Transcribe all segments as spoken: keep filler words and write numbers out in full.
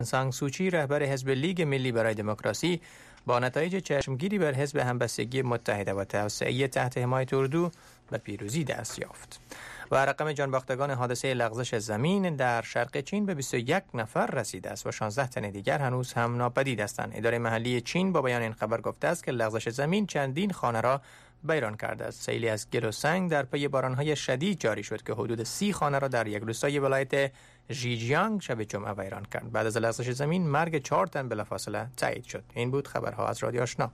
سانگ سوچی رهبر حزب لیگ ملی برای دموکراسی با نتایج چشمگیری بر حزب همبستگی متحده و توسعه تحت حمایت اردو به پیروزی دست یافت. و رقم جانباختگان حادثه لغزش زمین در شرق چین به بیست و یک نفر رسیده است و شانزده تن دیگر هنوز هم ناپدید هستند. اداره محلی چین با بیان این خبر گفته است که لغزش زمین چندین خانه را ویران کرده است. سیلی از گل و سنگ در پی باران‌های شدید جاری شد که حدود سی خانه را در یک روستای ولایت ژیجیانگ شب جمعه ویران کرد. بعد از لغزش زمین مرگ چهار تن بلافاصله تایید شد. این بود خبرها از رادیو آشنا.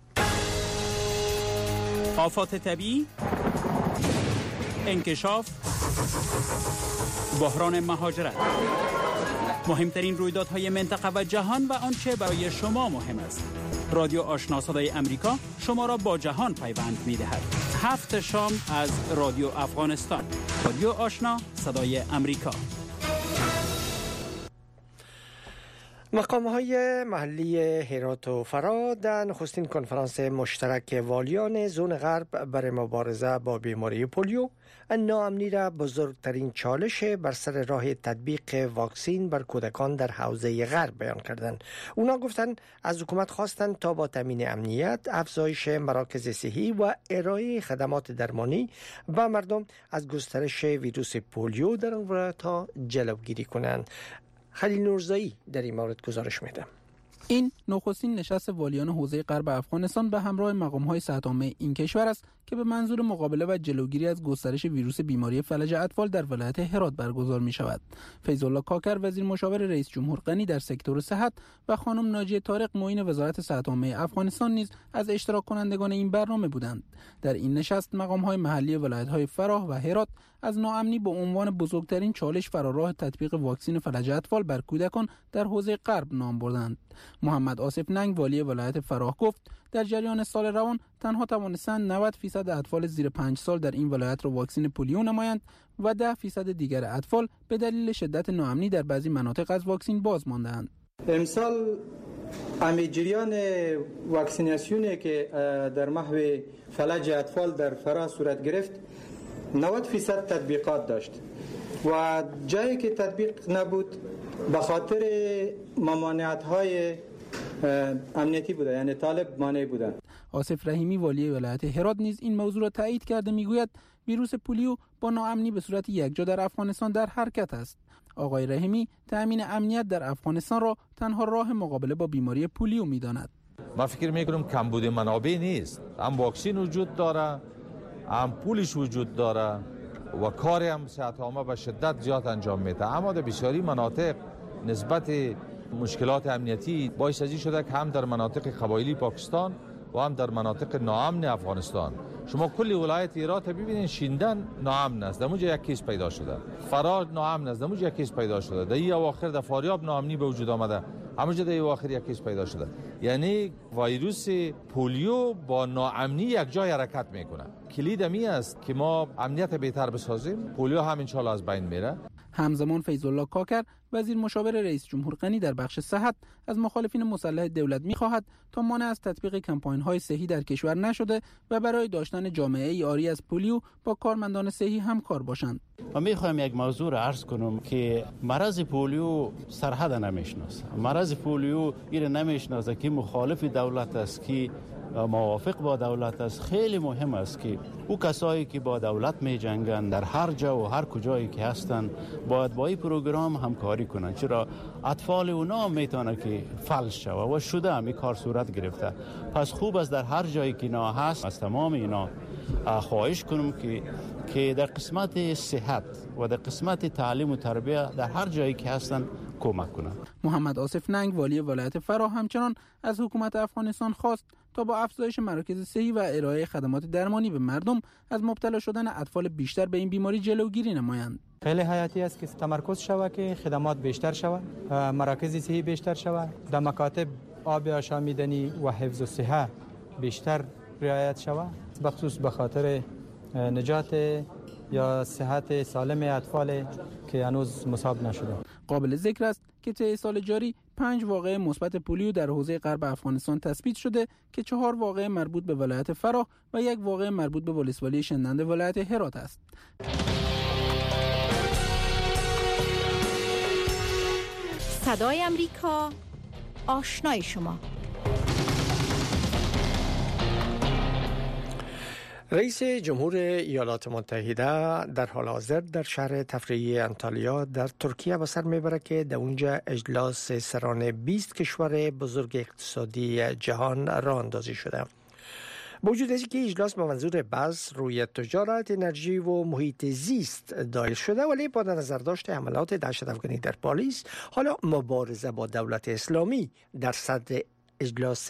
آفات طبیعی، انکشاف، بحران مهاجرت، مهمترین رویدادهای منطقه و جهان و آنچه برای شما مهم است. رادیو آشنا صدای امریکا شما را با جهان پیوند می‌دهد. هفت شام از رادیو افغانستان. رادیو آشنا صدای امریکا. مقام‌های محلی هرات و فرا در نخستین کنفرانس مشترک والیان زون غرب برای مبارزه با بیماری پولیو ناامنی را بزرگترین چالش بر سر راه تطبیق واکسین بر کودکان در حوزه غرب بیان کردند. اونا گفتند از حکومت خواستند تا با تامین امنیت، افزایش مراکز صحی و ارائه خدمات درمانی به مردم از گسترش ویروس پولیو در آن ولایت‌ها جلوگیری کنند. خلیل نورزایی در این مورد گزارش میده. این نخستین نشست والیان حوزه غرب افغانستان به همراه مقام‌های صحت عامه این کشور است که به منظور مقابله و جلوگیری از گسترش ویروس بیماری فلج اطفال در ولایت هرات برگزار می‌شود. فیض‌الله کاکر وزیر مشاور رئیس جمهور غنی در سکتور صحت و خانم ناجیه طارق معین وزارت صحت عامه افغانستان نیز از اشتراک کنندگان این برنامه بودند. در این نشست مقام‌های محلی ولایت‌های فراه و هرات از ناامنی به عنوان بزرگترین چالش فراراه تطبیق واکسن فلج اطفال بر کودکان در حوزه غرب نام بردند. محمد آصف ننگ والی ولایت فراه گفت در جریان سال روان تنها توانستند نود درصد اطفال زیر پنج سال در این ولایت را واکسن پولیو نمایند و ده درصد دیگر اطفال به دلیل شدت ناامنی در بعضی مناطق از واکسن باز ماندند. امسال امی جریان واکسیناسیونی که در محو فلج اطفال در فراه صورت گرفت نود درصد تطبیقات داشت و جایی که تطبیق نبود به خاطر ممانعت‌های امنیتی بوده، یعنی طالب مانع بودند. آصف رحیمی والی ولایت هرات نیز این موضوع را تایید کرده میگوید ویروس پولیو با ناامنی به صورت یکجا در افغانستان در حرکت است. آقای رحیمی تأمین امنیت در افغانستان را تنها راه مقابله با بیماری پولیو می‌داند. من فکر می‌کنم کمبود منابع نیست، هم واکسن وجود داره، هم پولش وجود داره و کاری هم صحت عامه به شدت زیاد انجام میده، اما در بسیاری مناطق نسبت مشکلات امنیتی باعث ازی شده که هم در مناطق قبایلی پاکستان و هم در مناطق ناامن افغانستان شما کل ولایت هرات ببینید شیندن ناامن است، در اونجا یک کیس پیدا شده، فرار ناامن است، در اونجا یک کیس پیدا شده، در این اواخر در فاریاب ناامنی به وجود آمده، همونجا در اواخر یک کیس پیدا شده. یعنی ویروس پولیو با ناامنی یک جای حرکت میکنه. کلید می است که ما امنیت بهتر بسازیم، پولیو هم ان شاء الله از بین میره. همزمان فیض‌الله کاکر وزیر مشاور رئیس جمهور غنی در بخش صحت از مخالفین مسلح دولت می‌خواهد تا مانع از تطبیق کمپاین‌های صحی در کشور نشده و برای داشتن جامعه‌ای عاری از پولیو با کارمندان صحی همکار باشند. و می‌خوایم یک موضوع را عرض کنم که مرض پولیو سرحد نمی‌شناسه. مرض پولیو این نمی‌شناسه که مخالف دولت است که موافق با دولت است. خیلی مهم است که او کسایی که با دولت می جنگند در هر جا و هر کجایی که هستند باید با این پروگرام همکاری کنند، چرا اطفال اونا میتونه که فلج شود و شده هم این کار صورت گرفته. پس خوب است در هر جایی که اینا هست از تمام اینا خواهش کنم که که در قسمت صحت و در قسمت تعلیم و تربیت در هر جایی که هستند کمک کنند. محمد آصف ننگ والی ولایت فراه همچنان از حکومت افغانستان خواست تا با افزایش مراکز صحی و ارائه خدمات درمانی به مردم از مبتلا شدن اطفال بیشتر به این بیماری جلوگیری نمایند. خیلی حیاتی است که تمرکز شود که خدمات بیشتر شود، مراکز صحی بیشتر شود، در مکاتب آب آشامیدنی و حفظ الصحه بیشتر رعایت شود، بخصوص به خاطر نجات یا صحت سالم اطفال که هنوز مصاب نشده. قابل ذکر است که طی سال جاری پنج واقعه مثبت پولیو در حوزه غرب افغانستان تثبیت شده که چهار واقعه مربوط به ولایت فراه و یک واقعه مربوط به ولسوالی شندند ولایت هرات است. صدای امریکا، آشنای شما. رئیس جمهور ایالات متحده در حال حاضر در شهر تفریحی انتالیا در ترکیه به سر میبره که در اونجا اجلاس سران بیست کشور بزرگ اقتصادی جهان راه اندازی شده. با وجود از اینکه اجلاس به منظور بحث روی تجارت، انرژی و محیط زیست دایر شده، ولی با نظر داشته حملات دهشت‌افکنی در پاریس، حالا مبارزه با دولت اسلامی در صدر اجلاس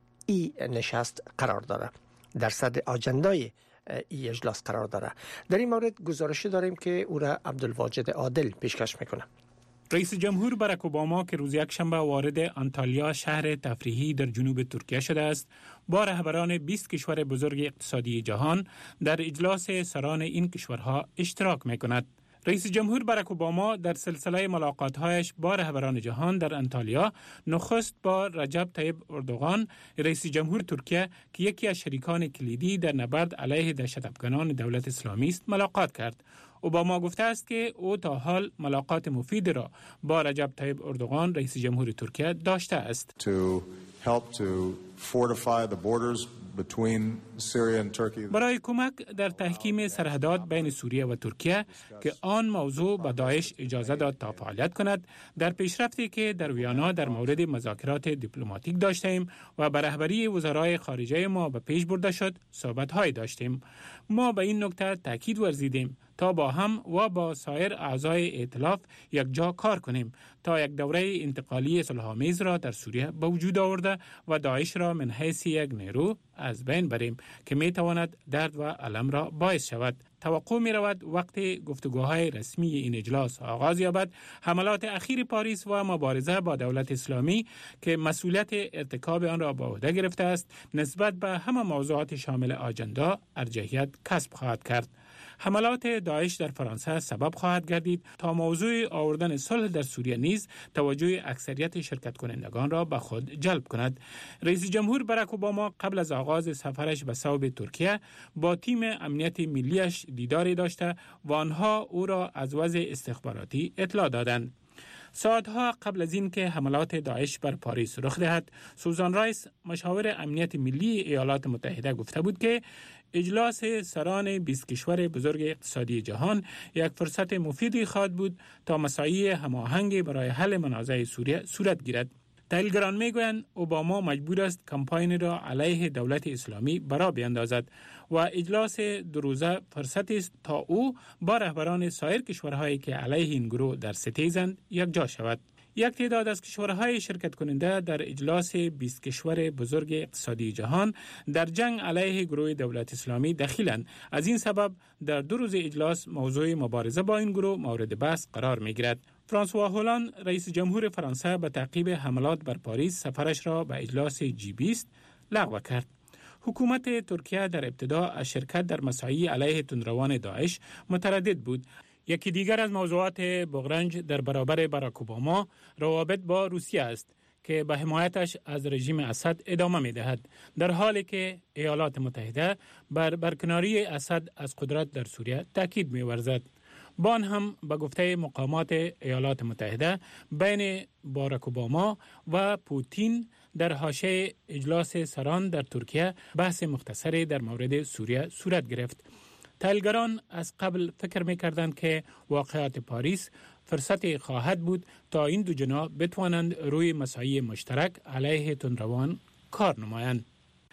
ای نشست قرار داره. در صدر آجندای ای اجلاس قرار داره. در این مورد گزارشی داریم که او را عبدالواجد عادل پیشکش میکنه. رئیس جمهور باراک اوباما که روز یکشنبه وارد آنتالیا شهر تفریحی در جنوب ترکیه شده است، با رهبران بیست کشور بزرگ اقتصادی جهان در اجلاس سران این کشورها اشتراک میکند. رئیس جمهور باراک اوباما در سلسله ملاقات‌هایش با رهبران جهان در انتالیا نخست با رجب طیب اردوغان رئیس جمهور ترکیه که یکی از شریکان کلیدی در نبرد علیه دهشت‌افکنان دولت اسلامی است ملاقات کرد. اوباما گفته است که او تا حال ملاقات مفید را با رجب طیب اردوغان رئیس جمهور ترکیه داشته است. To help to fortify the borders between Syria and Turkey. برای کمک در تحکیم سرحدات بین سوریه و ترکیه که آن موضوع به داعش اجازه داد تا فعالیت کند، در پیشرفتی که در ویانا در مورد مذاکرات دیپلماتیک داشتیم و به رهبری وزرای خارجه ما به پیش برده شد صحبت‌های داشتیم. ما به این نکته تاکید ورزیدیم تا با هم و با سایر اعضای ائتلاف یک جا کار کنیم تا یک دوره انتقالی صلح‌آمیز را در سوریه به وجود آورده و داعش را من حیث یک نیرو از بین بریم که می تواند درد و الم را باعث شود. توقع می رود وقتی گفتگوهای رسمی این اجلاس آغاز یابد، حملات اخیر پاریس و مبارزه با دولت اسلامی که مسئولیت ارتکاب آن را به عهده گرفته است نسبت به همه موضوعات شامل آجندا ارجحیت کسب خواهد کرد. حملات داعش در فرانسه سبب خواهد گردید تا موضوع آوردن صلح در سوریه نیز توجه اکثریت شرکت کنندگان را به خود جلب کند. رئیس جمهور باراک اوباما قبل از آغاز سفرش به صوب ترکیه با تیم امنیت ملیش دیداری داشته و آنها او را از وضع استخباراتی اطلاع دادند. ساعتها قبل از این که حملات داعش بر پاریس رخ دهد، سوزان رایس مشاور امنیت ملی ایالات متحده گفته بود که اجلاس سران بیست کشور بزرگ اقتصادی جهان یک فرصت مفیدی خواهد بود تا مساعی هماهنگ برای حل منازع سوریه صورت گیرد. تحلیلگران میگویند اوباما مجبور است کمپاین را علیه دولت اسلامی برا بیندازد و اجلاس دو روزه فرصتی است تا او با رهبران سایر کشورهایی که علیه این گروه در ستیزند یک جا شود. یک تعداد از کشورهای شرکت کننده در اجلاس بیست کشور بزرگ اقتصادی جهان در جنگ علیه گروه دولت اسلامی دخیلند. از این سبب در دو روز اجلاس موضوع مبارزه با این گروه مورد بحث قرار می‌گیرد. فرانسوا هولان رئیس جمهور فرانسه به تعقیب حملات بر پاریس سفرش را به اجلاس جی بیست لغو کرد. حکومت ترکیه در ابتدا از شرکت در مساعی علیه تندروان داعش متردد بود. یکی دیگر از موضوعات بغرنج در برابر باراک اوباما روابط با روسیه است که به حمایتش از رژیم اسد ادامه می‌دهد، در حالی که ایالات متحده بر برکناری اسد از قدرت در سوریه تاکید می‌ورزد. با آن هم به گفته مقامات ایالات متحده بین باراک اوباما و پوتین در حاشیه اجلاس سران در ترکیه بحث مختصری در مورد سوریه صورت گرفت. تحلیلگران از قبل فکر می‌کردند که واقعات پاریس فرصتی خواهد بود تا این دو جناح بتوانند روی مساعی مشترک علیه تندروان کار نمایند.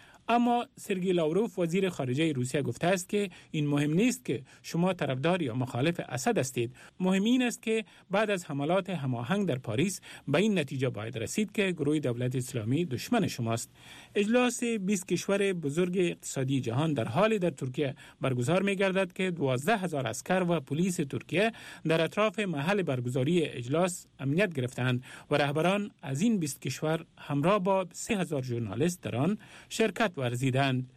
اما سرگئی لاوروف وزیر خارجه روسیه گفته است که این مهم نیست که شما طرفدار یا مخالف اسد هستید. مهم این است که بعد از حملات هماهنگ در پاریس به این نتیجه باید رسید که گروه دولت اسلامی دشمن شماست. اجلاس بیست کشور بزرگ اقتصادی جهان در حال در ترکیه برگزار می گردد که دوازده هزار عسکر و پلیس ترکیه در اطراف محل برگزاری اجلاس امنیت گرفتند و رهبران از این بیست کشور همراه با سه هزار ژورنالیست در آن شرکت ورزیدند.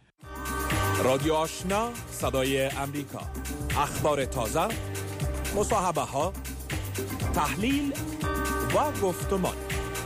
رادیو آشنا، صدای امریکا، اخبار تازه، مصاحبه ها، تحلیل و گفتمان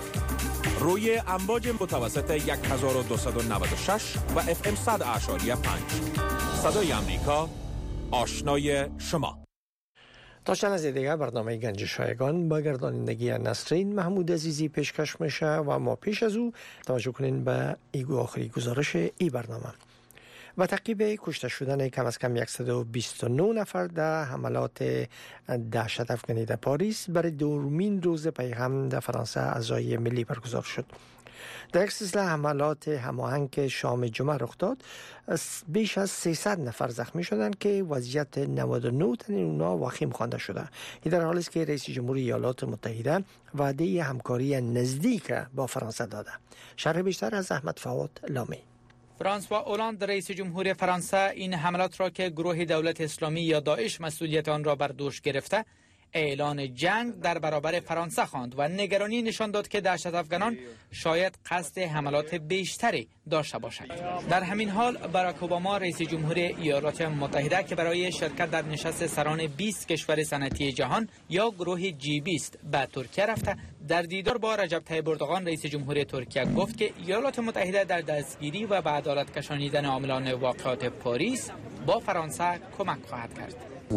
روی امواج متوسط یک هزار و دویست و نود و شش و اف ام صد اعشاری پنج. صدای امریکا، آشنای شما. تا چند از دیگر برنامه گنج شایگان با گردانندگی نسرین محمود عزیزی پیشکش میشه و ما پیش از او توجه کنین به ایگو آخری گزارش ای برنامه. و تعقیب کشته شدن کم از کم صد و بیست و نه نفر در حملات دهشت افغانی در پاریس برای دومین روز پی هم در فرانسه عزای ملی برگزار شد. در یک سلسله حملات هماهنگ شام جمعه رخ داد، بیش از سیصد نفر زخمی شدند که وضعیت نود و نه تن اونا وخیم خوانده شده. این در حالی است که رئیس جمهوری ایالات متحده وعده همکاری نزدیک با فرانسه داده. شرح بیشتر از احمد فواد لامی. فرانسوا اولاند رئیس جمهور فرانسه این حملات را که گروه دولت اسلامی یا داعش مسئولیت آن را بر دوش گرفته اعلان جنگ در برابر فرانسه خواند و نگرانی نشان داد که دهشت افغانان شاید قصد حملات بیشتری داشته باشند. در همین حال باراک اوباما رئیس جمهور ایالات متحده که برای شرکت در نشست سران بیست کشور صنعتی جهان یا گروه جی بیست به ترکیه رفته، در دیدار با رجب طیب اردوغان رئیس جمهور ترکیه گفت که ایالات متحده در دستگیری و به عدالت کشانیدن عاملان واقعات پاریس با فرانسه کمک خواهد کرد.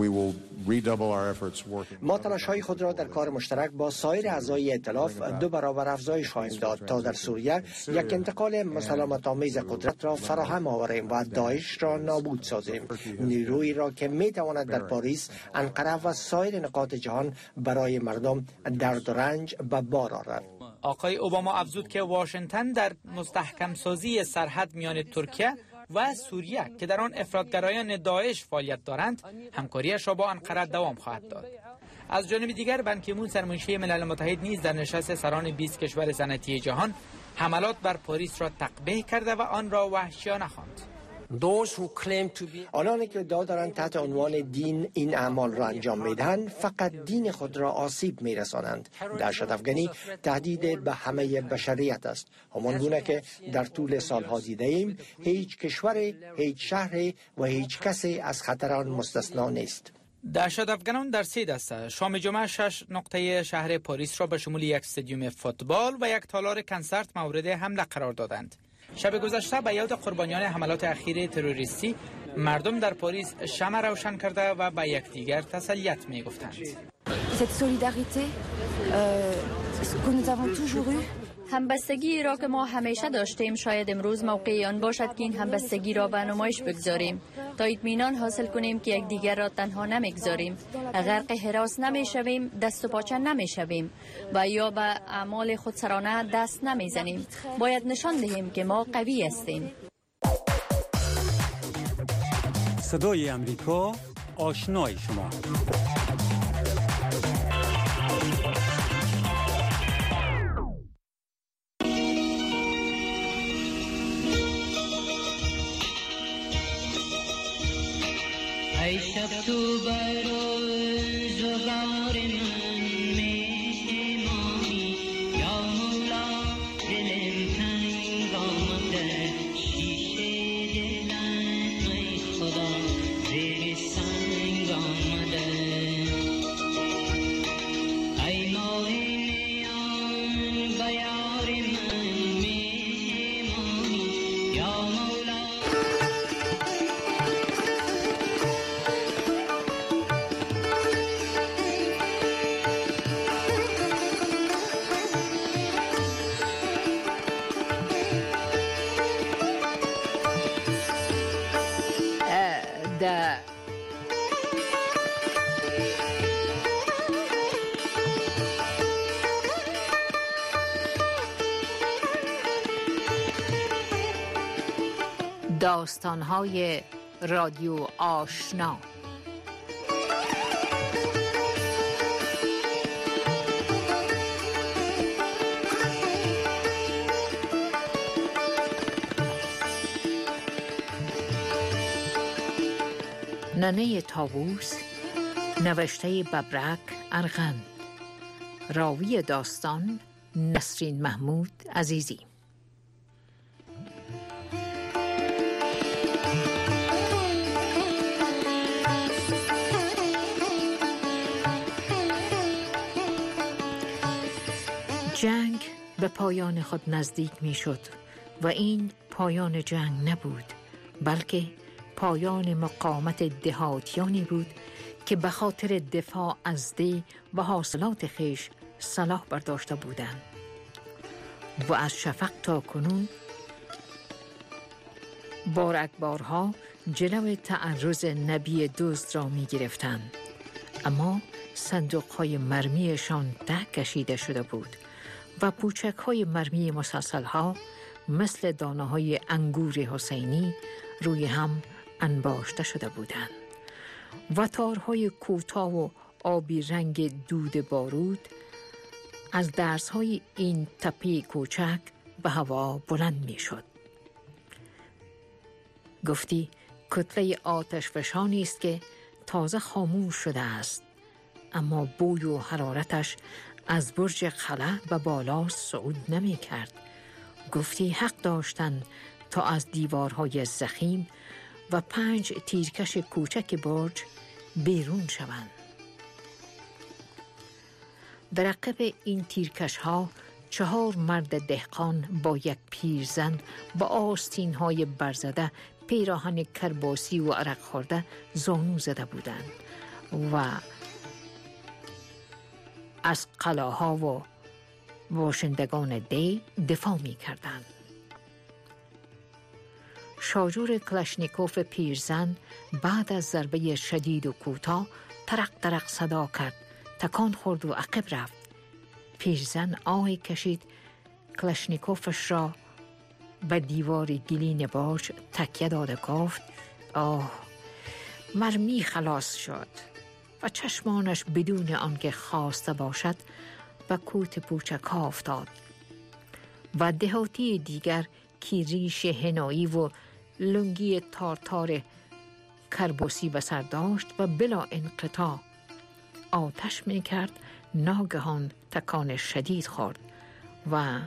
ما تلاش‌های خود را در کار مشترک با سایر اعضای ائتلاف دو برابر افزایش خواهیم داد تا در سوریه یک انتقال مسالمت آمیز قدرت را فراهم آوریم و داعش را نابود سازیم. نیرویی را که می تواند در پاریس، انقره و سایر نقاط جهان برای مردم درد و رنج به بار آورد. آقای اوباما افزود که واشنگتن در مستحکم سازی سرحد میان ترکیه و سوریه که در آن افراطگرایان داعش فعالیت دارند همکاریش را با انقره دوام خواهد داد. از جانب دیگر بن کی مون سرمنشی ملل متحد نیز در نشست سران بیست کشور صنعتی جهان حملات بر پاریس را تقبیح کرده و آن را وحشیانه خواند. آنانی که ادعا دارند تحت عنوان دین این اعمال را انجام میدهند فقط دین خود را آسیب میرسانند. دهشت افغانی تهدید به همه بشریت است، همان گونه که در طول سالها دیده ایم. هیچ کشور، هیچ شهر و هیچ کسی از خطر آن مستثنا نیست. دهشت افغانان در سه دسته شام جمعه شش نقطه شهر پاریس را به شمول یک استادیوم فوتبال و یک تالار کنسرت مورد حمله قرار دادند. شب گذشته به یاد قربانیان حملات اخیر تروریستی مردم در پاریس شمع روشن کرده و به یکدیگر تسلیت می گفتند. همبستگی را که ما همیشه داشتیم شاید امروز موقع آن باشد که این همبستگی را به نمایش بگذاریم تا اطمینان حاصل کنیم که یکدیگر را تنها نمیگذاریم، غرق هراس نمیشویم، دست و پاچه نمیشویم و یا به اعمال خودسرانه دست نمیزنیم. باید نشان دهیم که ما قوی هستیم. صدای امریکا، آشنای شما. ای شب تو برای زغار من مهمانی یا مولا دلم تنگ آمده شیشه دلم ای خدا زیر سنگ آمده ای ماه میان بیار من مهمانی یا مولا. داستان‌های رادیو آشنا. ننه طاووس، نوشته ببرک ارغند، راوی داستان نسرین محمود عزیزی. جنگ به پایان خود نزدیک می شد و این پایان جنگ نبود، بلکه پایان مقاومت دهاتیانی بود که به خاطر دفاع از دی و حاصلات خیش سلاح برداشته بودند و از شفق تا کنون بارک بارها جلو تعرض نبی دزد را می گرفتند، اما صندوق‌های مرمیشان ده کشیده شده بود و پوچک‌های مرمی مسلسل‌ها مثل دانه‌های انگور حسینی روی هم انباشته شده بودند و تارهای کوتاه و آبی رنگ دود بارود از درزهای این تپه کوچک به هوا بلند می شد. گفتی کتله آتش فشانی است که تازه خاموش شده است، اما بوی و حرارتش از برج قلعه به بالا صعود نمی کرد. گفتی حق داشتند تا از دیوارهای ضخیم و پنج تیرکش کوچک برج بیرون شوند. در عقب این تیرکش ها چهار مرد دهقان با یک پیرزن با آستین های برزده، پیراهن کرباسی و عرق خورده زانو زده بودند و از قلاها و باشندگان دی دفاع می کردند. شاجور کلاشنیکوف پیرزن بعد از ضربه شدید و کوتاه ترق ترق صدا کرد، تکان خورد و عقب رفت. پیرزن آهی کشید، کلاشنیکوفش را به دیوار گلین برج تکیه داده گفت آه، مرمی خلاص شد و چشمانش بدون آنکه خواسته باشد به کوت پوچک ها افتاد و دهاتی دیگر که ریش هنایی و لنگی تارتار کربوسی به سر داشت و بلا انقطاع آتش می کرد، ناگهان تکان شدید خورد و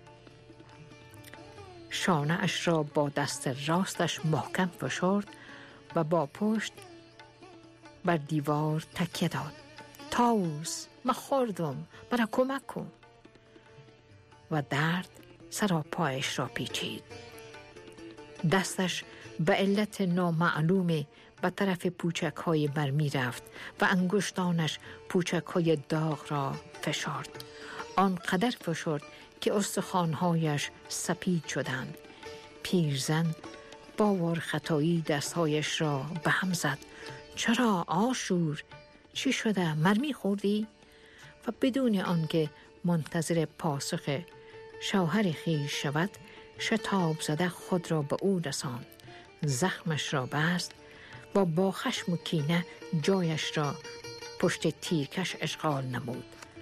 شانه اش را با دست راستش محکم فشرد و با پشت بر دیوار تکیه داد. تاووس، من خوردم، مرا کمک کن. و درد سراپایش را پیچید. دستش به علت نامعلوم به طرف پوچک های مرمی رفت و انگشتانش پوچک های داغ را فشرد. آنقدر فشرد که استخوان‌هایش سپید شدند. پیرزن باور خطایی دستهایش را به هم زد. چرا آشور؟ چی شده؟ مرمی خوردی؟ و بدون آنکه منتظر پاسخ شوهر خویش شود، شتاب زده خود را به او رساند. زخمش را بست و با خشم و کینه جایش را پشت تیرکش اشغال نمود.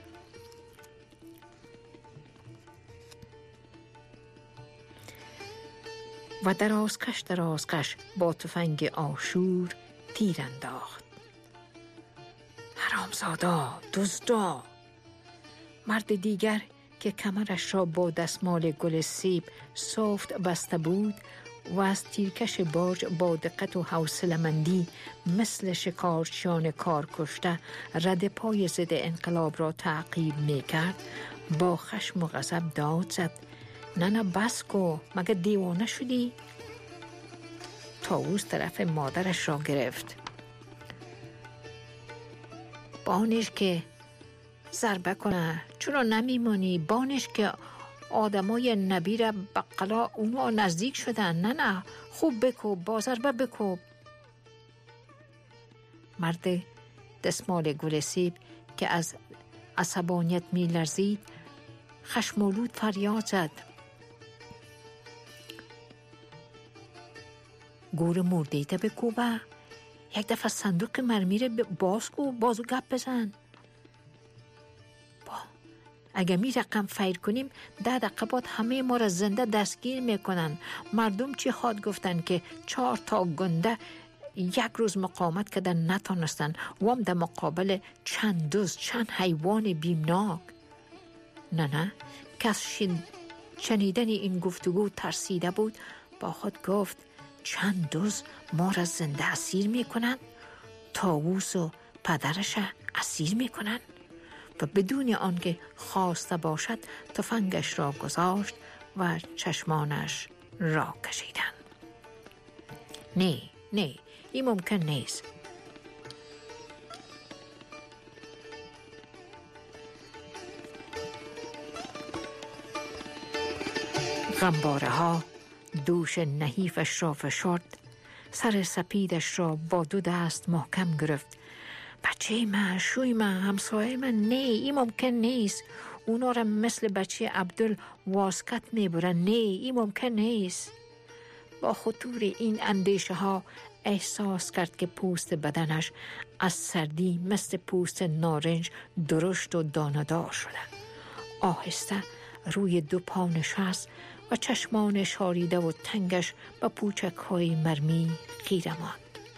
و درازکش درازکش با تفنگ آشور تیر انداخت. حرامزادا، دزدا! مرد دیگر که کمرش را با دستمال گل سیب سفت بسته بود و از تیرکش برج با دقت و حوصله‌مندی مثل شکارچیان کار کشته رد پای ضد انقلاب را تعقیب می‌کرد، با خشم و غضب داد زد: نه نه بس کو، مگه دیوانه شدی؟ طاووس طرف مادرش را گرفت. بانش که ضربه کنه، چرا نمیمانی؟ بانش که آدمای نبی را بقلا اونا نزدیک شدن. نه نه خوب بکوب، با ضربه بکوب. مرد دستمال گل سیب که از عصبانیت می لرزید خشمالود فریاد زد: گور مردیده بکوبه، یک دفعه صندوق مرمی را باز کو، بازو گپ بزن. با اگه می رقم فیر کنیم ده دقیقه بعد همه ما را زنده دستگیر میکنن. مردم چی خواد گفتن که چهار تا گنده یک روز مقاومت کردن نتانستن و هم در مقابل چند دوز چند حیوان بیمناک. نه نه کس شنیدن این گفتگو ترسیده بود، با خود گفت: چند دوز ما را زنده اسیر میکنن؟ طاووس و پدرش اسیر میکنن؟ و بدون آنکه خواسته باشد تفنگش را گذاشت و چشمانش را کشیدند. نه نه این ممکن نیست. غمباره ها دوش نحیفش را فشرد، سر سپیدش را با دو دست محکم گرفت. بچه من، شوی من، همسایه من، نه، این ممکن نیست. اونا را مثل بچه عبدال واسکت میبرن. نه، این ممکن نیست. با خطور این اندیشه ها احساس کرد که پوست بدنش از سردی مثل پوست نارنج درشت و دانه‌دار شده. آهسته روی دو پا نشست و چشمان شاریده و تنگش به پوچک های مرمی خیره ماند.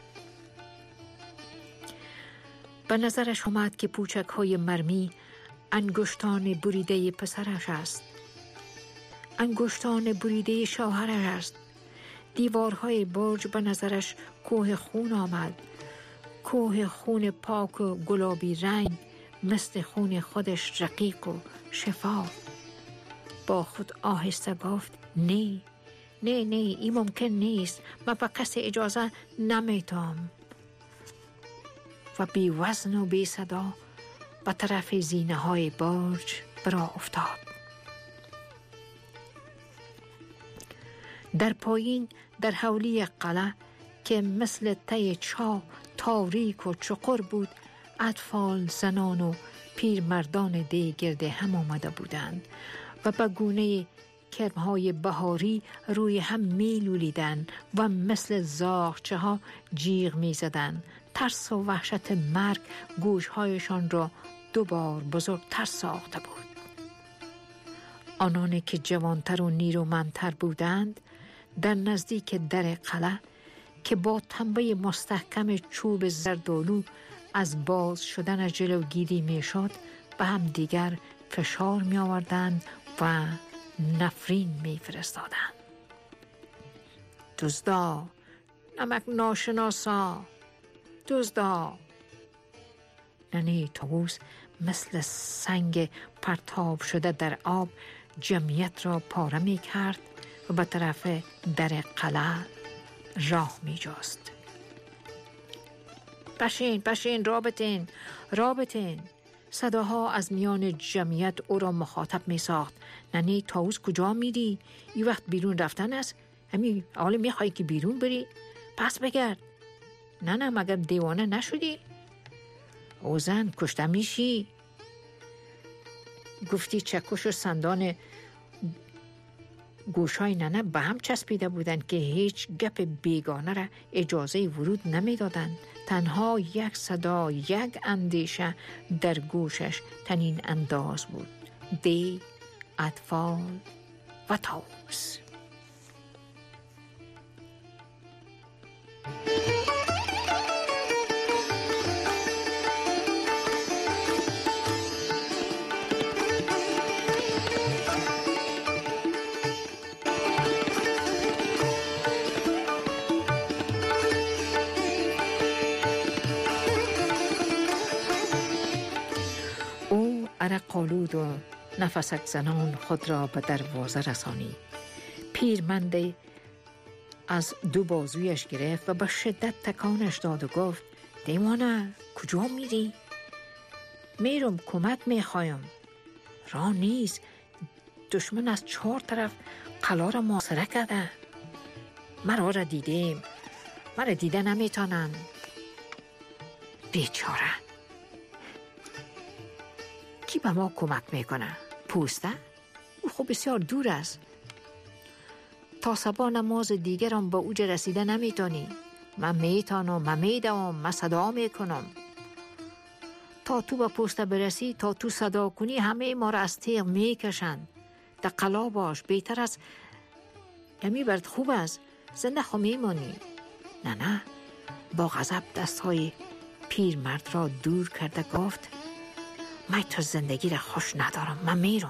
به نظرش آمد که پوچک های مرمی انگشتان بریده پسرش است، انگشتان بریده شوهرش است. دیوارهای برج به نظرش کوه خون آمد، کوه خون پاک و گلابی رنگ مثل خون خودش، رقیق و شفاف. با خود آهسته گفت نه نه نه، این ممکن نیست. من به کسی اجازه نمیتام. و بی وزن و بی صدا به طرف زینه های برج برا افتاد. در پایین در حولی قلعه که مثل ته چاه تاریک و چقر بود، اطفال، زنان و پیرمردان دی گرد هم آمده بودند و به گونه کرمهای بهاری روی هم می لولیدن و مثل زاغچه ها جیغ می زدن. ترس و وحشت مرگ گوشهایشان را دوبار بزرگتر ساخته بود. آنانی که جوانتر و نیرومندتر بودند در نزدیک در قلعه که با تنبه مستحکم چوب زردآلو از باز شدن جلوگیری می شد به هم دیگر فشار می آوردند و نفرین می فرستادند. دزدا، نمک ناشناسا، دزدا. ننه طاووس مثل سنگ پرتاب شده در آب جمعیت را پاره می کرد و به طرف در قلعه راه می جست. بشین بشین، رابطین رابطین. صداها از میان جمعیت او را مخاطب می ساخت. ننه طاووس کجا میری؟ این وقت بیرون رفتن است؟ همین حالا می خواهی که بیرون بری؟ پس بگرد. نه نه، مگر دیوانه نشدی؟ او زن، کشته میشی. گفتی چکش و سندان گوشای ننه به هم چسبیده بودند که هیچ گپ بیگانه را اجازه ورود نمی دادند. تنها یک صدا، یک اندیشه در گوشش تنین انداز بود: دی، اطفال و طاووس. عرق آلود و نفسک زنان خود را به دروازه رسانی. پیرمرد از دو بازویش گرفت و به شدت تکانش داد و گفت: دیوانه، کجا میری؟ میرم، کمک میخوایم. راه نیست، دشمن از چهار طرف قلعه را محاصره کرده. مرا را دیدیم، مرا دیده نمیتونن. بیچاره، کی به ما کمک میکنه؟ پوسته؟ او خب بسیار دور است. تا صبح نماز دیگرم به اوج رسیده نمیتونی. من میتونم، من میدوم، من صدا میکنم. تا تو به پوسته برسی، تا تو صدا کنی، همه ما را از تیغ میکشند. در قلعه باش، بهتر از همی برد. خوب است، زنده خو میمانی. نه نه. با غضب دستهای پیرمرد را دور کرده گفت: من تو زندگی را خوش ندارم، من میرم.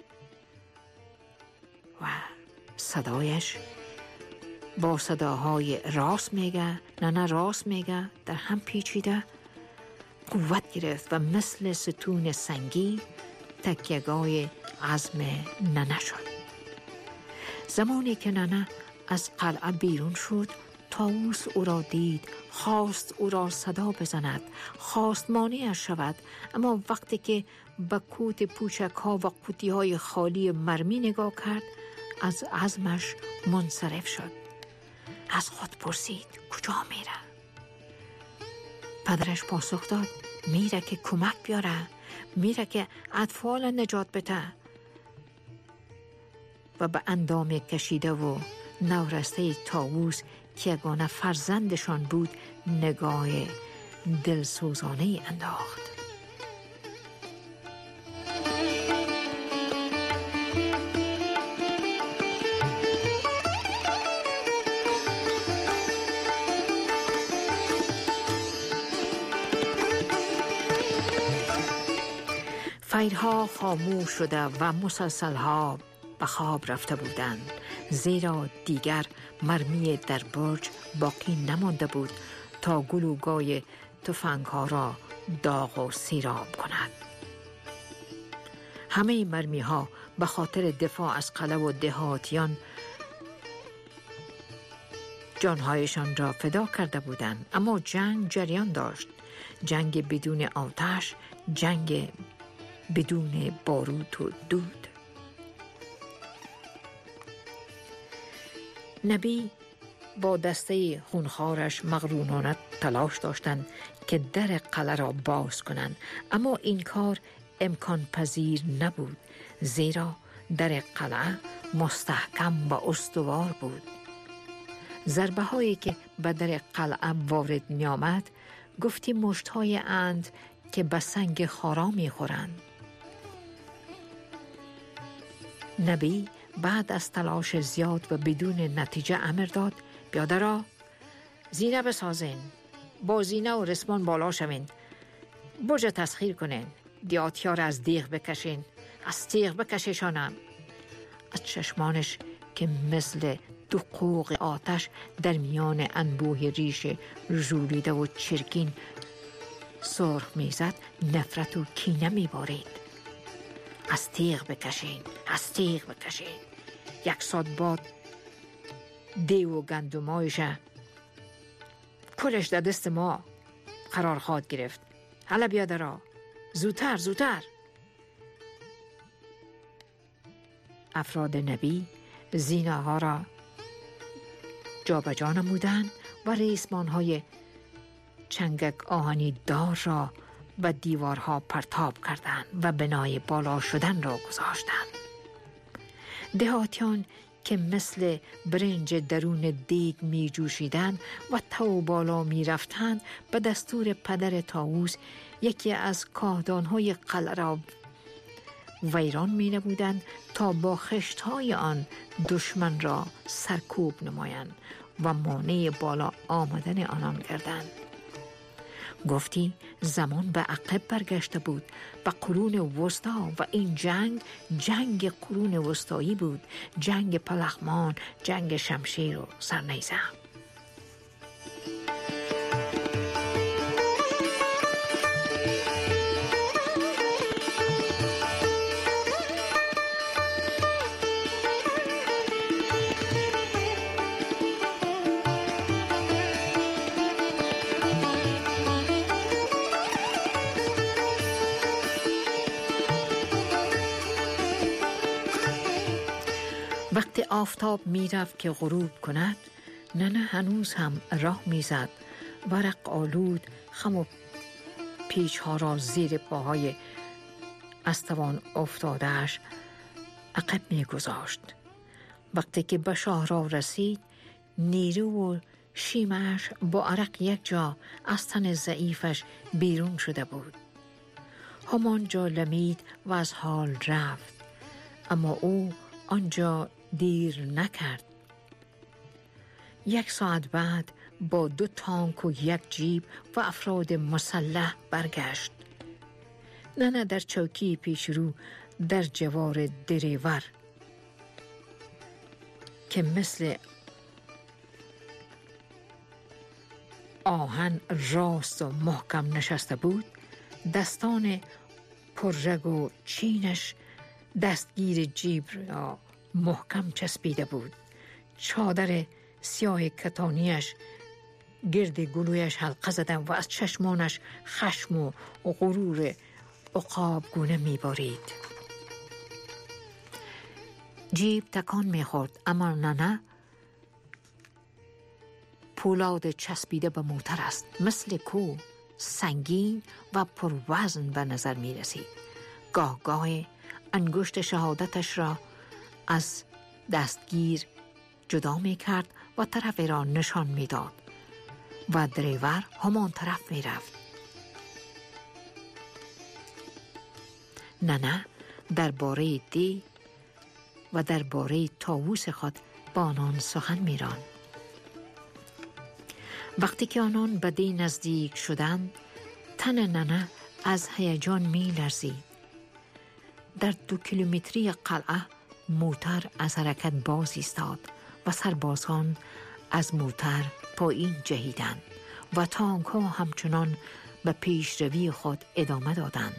و صدایش با صداهای راست میگه، نه نه راست میگه، در هم پیچیده قوت گرفت و مثل ستون سنگی تکیه‌گاه عزم ننه شد. زمانی که ننه از قلعه بیرون شد، طاووس او را دید، خواست او را صدا بزند، خواست مانعش شود، اما وقتی که به کوت پوشک ها و قوطی های خالی مرمی نگاه کرد، از عزمش منصرف شد. از خود پرسید کجا میره؟ پدرش پاسخ داد میره که کمک بیاره، میره که اطفال نجات بده. و به اندام کشیده و نورسته طاووس که یگانه فرزندشان بود نگاه دلسوزانه انداخت. فیرها خاموش شده و مسلسلها به خواب رفته بودند، زیرا دیگر مرمی در برج باقی نمانده بود تا گلوگای تفنگ‌ها را داغ و سیراب کند. همه مرمی‌ها به خاطر دفاع از قلعه و دهاتیان جانهایشان را فدا کرده بودند، اما جنگ جریان داشت. جنگ بدون آتش، جنگ بدون بارود و دود. نبی با دسته خونخوارش مغرورانه تلاش داشتند که در قلعه را باز کنند، اما این کار امکان پذیر نبود، زیرا در قلعه مستحکم و استوار بود. ضربه هایی که به در قلعه وارد می آمد گفتی مشت های اند که به سنگ خارا می خورند. نبی بعد از تلاش زیاد و بدون نتیجه امر داد پیاده را زینه بسازین، با زینه و رسمان بالا شوین، برج تسخیر کنین، دیاتیا را از دیغ بکشین، از تیغ بکشیشانم. از چشمانش که مثل دو قوق آتش در میان انبوه ریش ژولیده و چرکین سرخ میزد نفرت و کینه میبارید. از تیغ بکشین، از تیغ بکشین. یک ساعت بعد دیو و گندمایش کلش در دست ما قرار خواهد گرفت. حالا بیاده را زودتر زودتر. افراد نبی زینه ها را جا به جا نمودند و ریسمان های چنگک آهنی دار را به دیوارها پرتاب کردند و بنای بالا شدن را گذاشتند. دهاتیان که مثل برنج درون دیگ می جوشیدند و تو بالا می رفتند به دستور پدر طاووس یکی از کاهدانهای قلعه را ویران می نمودند تا با خشتهای آن دشمن را سرکوب نمایند و مانع بالا آمدن آنان کردند. گفتی زمان به عقب برگشته بود، به قرون وسطا، و این جنگ جنگ قرون وسطایی بود، جنگ پلخمان، جنگ شمشیر و سرنیزه. وقتی آفتاب می رفت که غروب کند، ننه هنوز هم راه می زد. ورق آلود خم و پیچ ها را زیر پاهای استوان افتادهش عقب می گذاشت. وقتی که به شاه را رسید، نیرو و شیمش با عرق یک جا از تن ضعیفش بیرون شده بود. همان جا لمید و از حال رفت، اما او آنجا دیر نکرد. یک ساعت بعد با دو تانک و یک جیب و افراد مسلح برگشت. ننه در چوکی پیشرو در جوار دریور که مثل آهن راست و محکم نشسته بود، دستان پررگ و چینش دستگیر جیب را محکم چسبیده بود. چادر سیاه کتانیش گرد گلویش حلقه زدن و از چشمانش خشم و غرور عقاب گونه می بارید. جیب تکان می‌خورد، اما ننه پولاد چسبیده به موتر است، مثل کوه، سنگین و پروزن به نظر می رسید. گاه گاه انگشت شهادتش را از دستگیر جدا می کرد و طرف را نشان می داد و دریور همان طرف می رفت. ننه درباره دی و درباره طاووس خود با آنان سخن می راند. وقتی که آنان به دی نزدیک شدند، تن ننه از هیجان می لرزید. در دو کیلومتری قلعه موتر از حرکت باز ایستاد و سربازان از موتر پایین جهیدند و تانک ها همچنان به پیشروی خود ادامه دادند.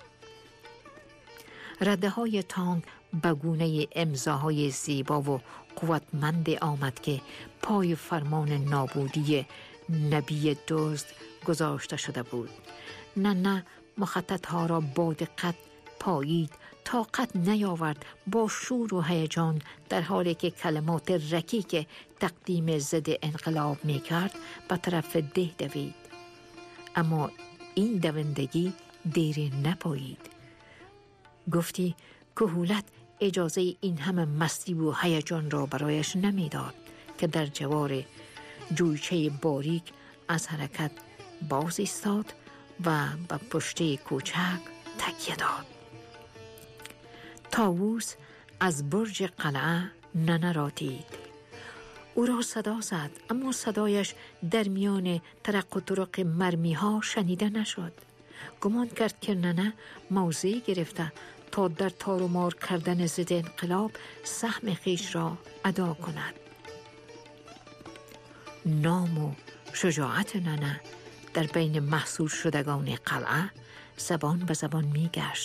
رده های تانک به گونه امضاهای زیبا و قوتمند آمد که پای فرمان نابودی نبی دزد گذاشته شده بود. ننه مخطط ها را با دقت پایید، طاقت نیاورد با شور و هیجان در حالی که کلمات رکیک تقدیم ضد انقلاب می کرد به طرف ده دوید. اما این دوندگی دیر نپایید. گفتی کهولت اجازه این همه مستی و هیجان را برایش نمیداد که در جوار جویچه باریک از حرکت باز ایستاد و به پشت کوچک تکیه داد. طاووس از برج قلعه ننه را دید. او را صدا زد، اما صدایش در میان ترق و طرق مرمی ها شنیده نشد. گمان کرد که ننه موضع گرفته تا در تار و مار کردن ضد انقلاب سهم خویش را ادا کند. نام و شجاعت ننه در بین محصور شدگان قلعه زبان به زبان می گشت.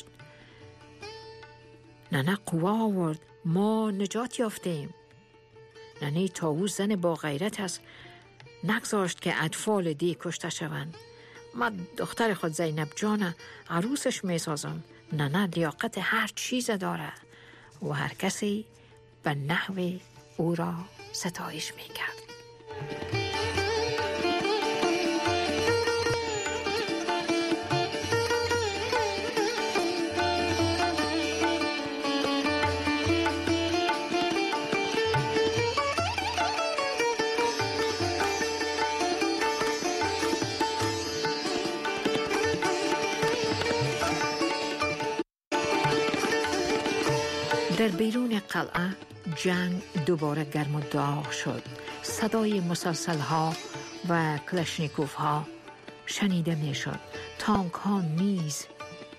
ننه قوا آورد، ما نجات یافتیم. ننه طاووس زن با غیرت است، نگذاشت که اطفال دی کشته شوند. من دختر خود زینب جان عروسش می سازم. ننه لیاقت هر چیز داره و هر کسی به نحو او را ستایش می کرد. در بیرون قلعه جنگ دوباره گرم و داغ شد. صدای مسلسل ها و کلاشنیکوف ها شنیده می شد. تانک ها نیز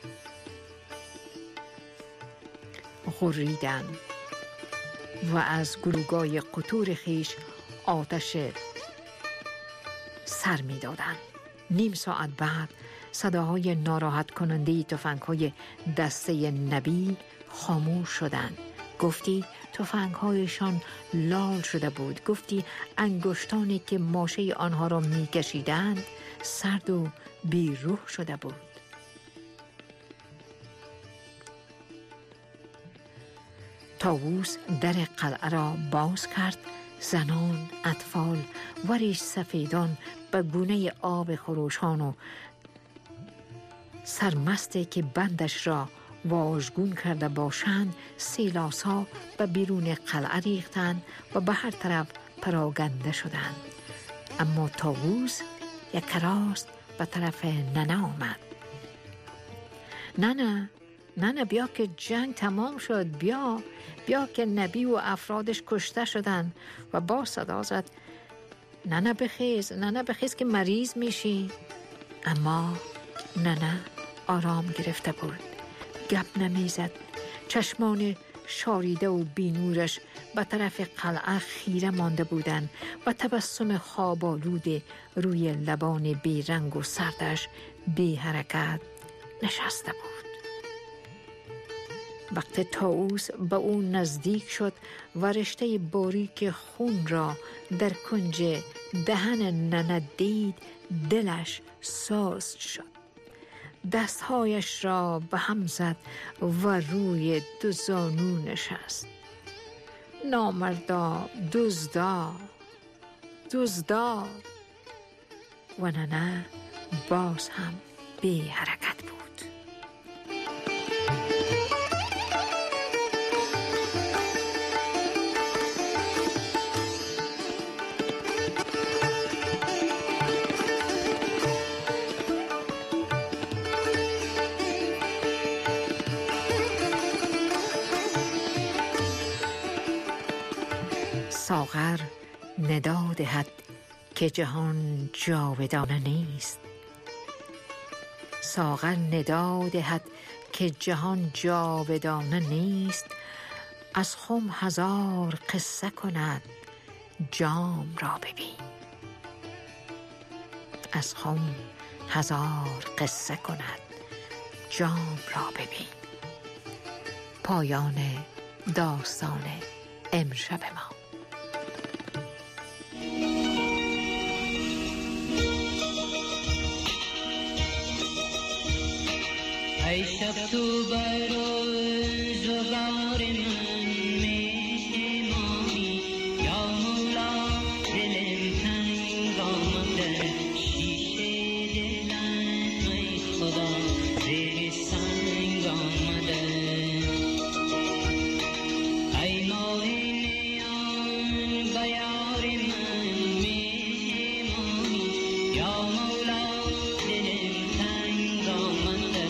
غریدن و از گلوگای قطور خیش آتش سر می دادن. نیم ساعت بعد صداهای ناراحت کننده تفنگ های دسته نبی خاموش شدند. گفتی تفنگ‌هایشان لال شده بود. گفتی انگشتانی که ماشه آنها را می‌کشیدند سرد و بی‌روح شده بود. طاووس در قلعه را باز کرد. زنان، اطفال و ریش سفیدان به گونه آب خروشان و سرمسته که بندش را واژگون کرده باشند سیلاس ها به بیرون قلعه ریختند و به هر طرف پراگنده شدند. اما طاووس یک راست به طرف ننه آمد. ننه ننه بیا که جنگ تمام شد، بیا بیا که نبی و افرادش کشته شدند. و با صدا زد ننه بخیز، ننه بخیز که مریض میشی. اما ننه آرام گرفته بود، گپ نمیزد. چشمان شاریده و بینورش به طرف قلعه خیره مانده بودند و تبسم خواب‌آلود روی لبان بیرنگ و سردش بی حرکت نشسته بود. وقتی طاووس به او نزدیک شد و رشته باریک خون را در کنج دهن ننه دید، دلش ساز شد. دستهایش را به هم زد و روی دو زانو نشست. نامردا دزدا دزدا و نه نه باز هم بی حرکت بود. ساغر ندا دهد که جهان جاودانه نیست. ساغر ندا دهد که جهان جاودانه نیست. از خم هزار قصه کند جام را ببین. از خم هزار قصه کند جام را ببین. پایان داستان امشب ما. ای شب تو بر روزگار من مهمانی، یا مولا دلم تنگ آمده، شیشه دلم ای خدا زیر سنگ آمده. ای ماه نیان به یار من مهمانی، یا مولا دلم تنگ آمده،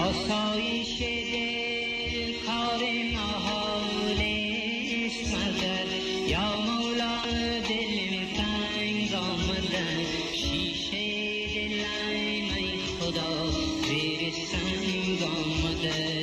آسایش دل کار محال است مگر یا مولا دل تنگ آمدن شیشه دلم ای خدا زیر سنگ آمده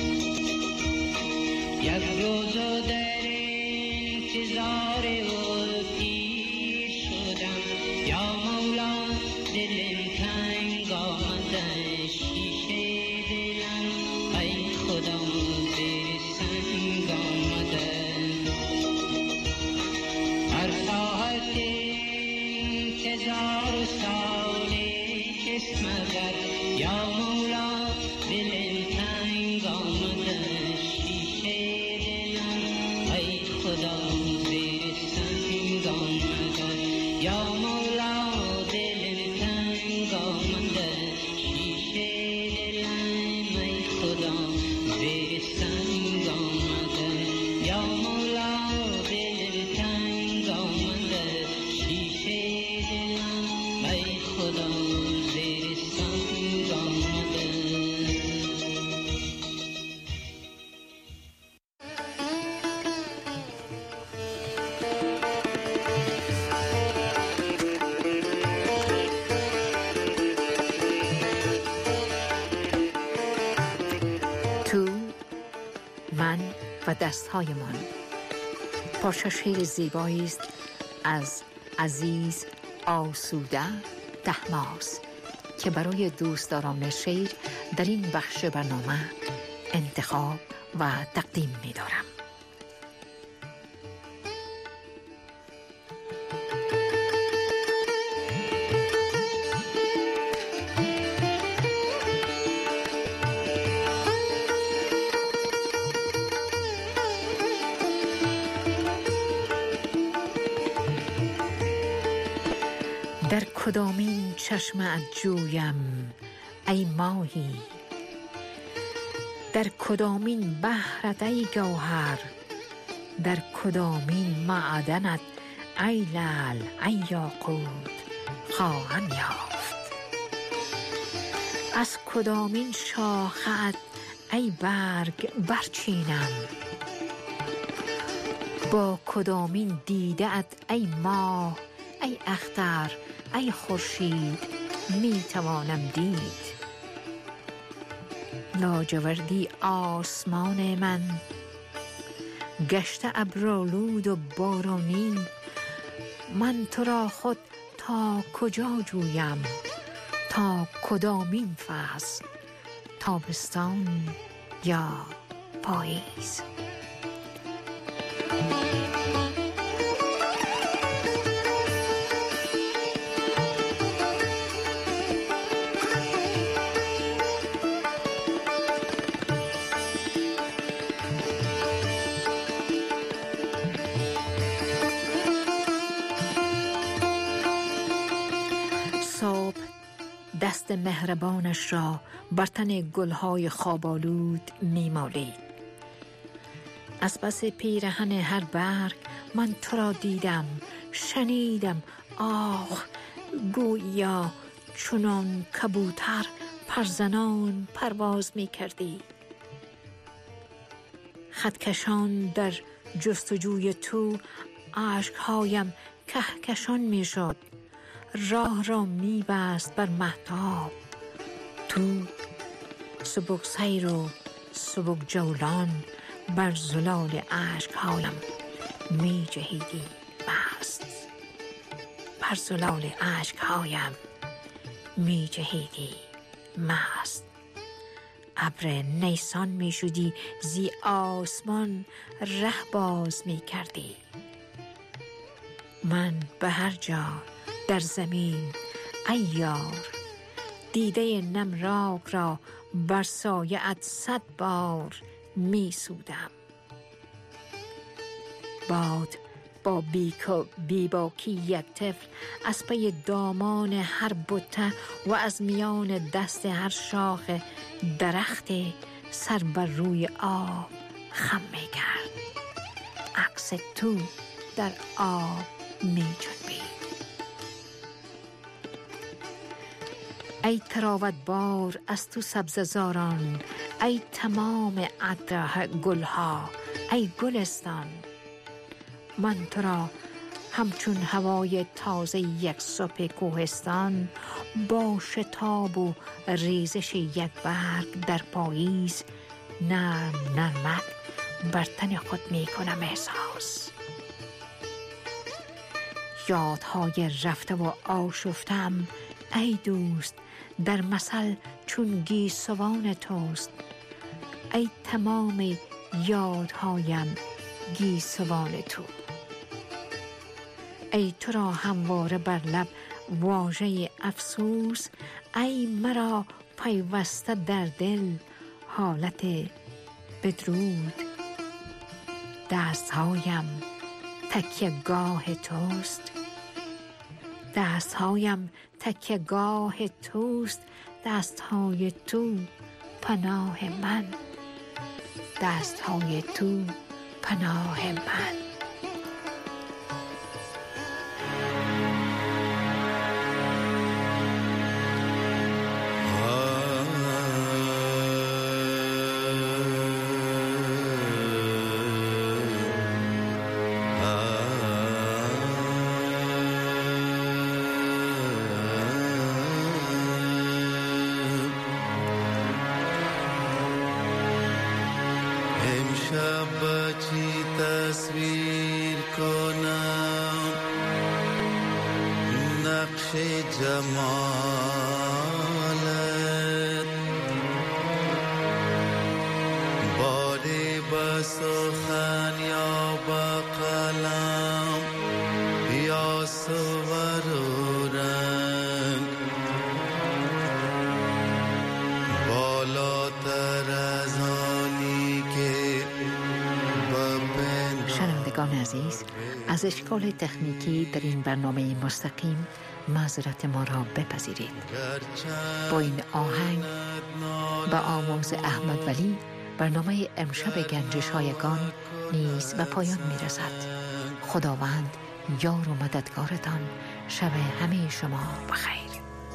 یک روز در انتظار و پیر شدم یا مولا دلم تنگ آمده شیشه دلم ای خدا زیر سنگ آمده هر ساعت انتظار سالی کس مگر یا مولا دلم تنگ آمده شیشه دلم ای خدا زیر سنگ آمده یا مولا دلم تنگ آمده شیشه دلم ای خدا زیر سنگ آمده یا مولا دلم تنگ آمده شیشه دلم ای خدا زیر سنگ آمده تو، من و دستهایمان پارچه شعر زیبایی است از عزیز آسوده طهماسب که برای دوستداران شعر در این بخش برنامه انتخاب و تقدیم می دارم. در کدامین چشمت جویم ای ماهی در کدامین بحرت ای گوهر در کدامین معدنت ای لعل ای یاقوت خواهم یافت از کدامین شاخت ای برگ برچینم با کدامین دیده ات ای ماه ای اختر ای خورشید می توانم دید لاجوردی آسمان من گشته ابرآلود و بارانی من تو را خود تا کجا جویم تا کدامین فصل تابستان یا پاییز دست مهربانش را بر تن گلهای خوابالود می‌مالید. از پس پیرهن هر برگ من تو را دیدم، شنیدم، آه گویا چنان کبوتر پرزنان پرواز می‌کردی. خطکشان در جستجوی تو اشک‌هایم کهکشان می‌شد، راه را می‌بست بر مهتاب. تو سبک سیر و سبک جولان بر زلال اشک‌هایم می‌جهیدی مست، بر زلال اشک‌هایم می‌جهیدی مست. ابر نیسان می شدی، زی آسمان ره باز می کردی. من به هر جا در زمین ای یار، دیده نمراق را بر سایه‌ات صد بار می سودم. باد با بیک و بیباکی یک طفل از پی دامان هر بته و از میان دست هر شاخ درخت سر بر روی آب خم می کرد. عکس تو در آب می جنبید. ای تراوت بار از تو سبززاران، ای تمام عطر گلها، ای گلستان. من تو را همچون هوای تازه یک صبح کوهستان، با شتاب و ریزش یک برگ در پاییز، نرم نرمک بر تن خود می کنم احساس. یادهای رفته و آشفتم ای دوست، در مثل چون گیسوان توست. ای تمام یادهایم گیسوان تو. ای تو را همواره بر لب واژه افسوس، ای مرا پیوسته در دل حالت بدرود. دستهایم تکیه گاه توست، دستهایم تکیه گاه توست. دستهای تو پناه من، دستهای تو پناه من. تصویر کنم نقش جمالت، باری به سخن یا به قلم یا صور و رنگ، بالاتر از آنی که شنوندگان عزیز، از اشکال تکنیکی در این برنامه مستقیم معذرت ما را بپذیرید. با این آهنگ با آواز احمد ولی برنامه امشب گنجش هایگان نیز به پایان می رسد. خداوند یار و مددگارتان. شب همه شما بخیر.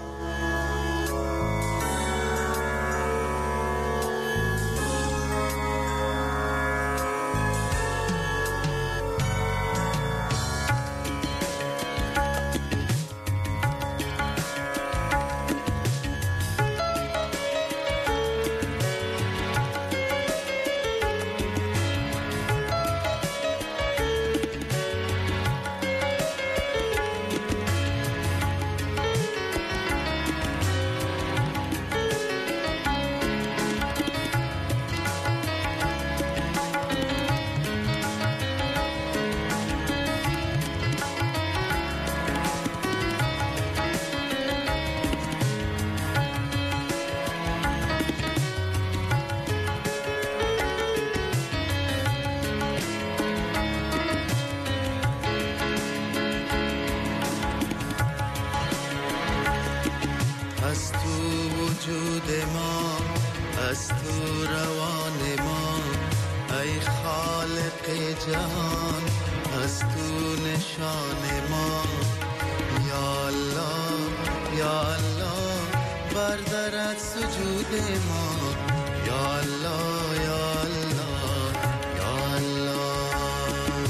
وجود ما، از تو روان ما، ای خالق جهان، از تو نشان ما. یا الله یا الله بردارد سجود ما. یا الله یا الله یا الله.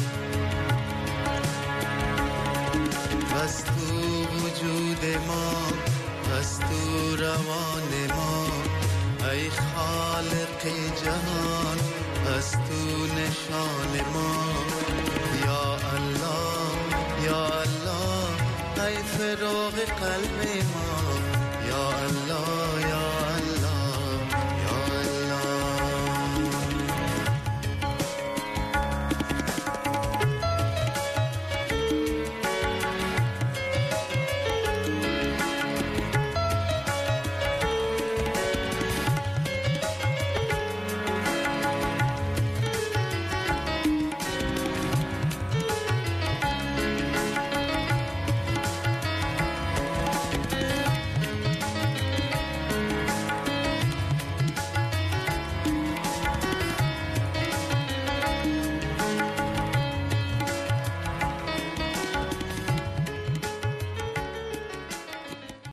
از تو وجود ما، از تو روان ما، ای خالق جهان، از تو نشان ما. یا الله یا الله ای فراغ قلب ما. یا الله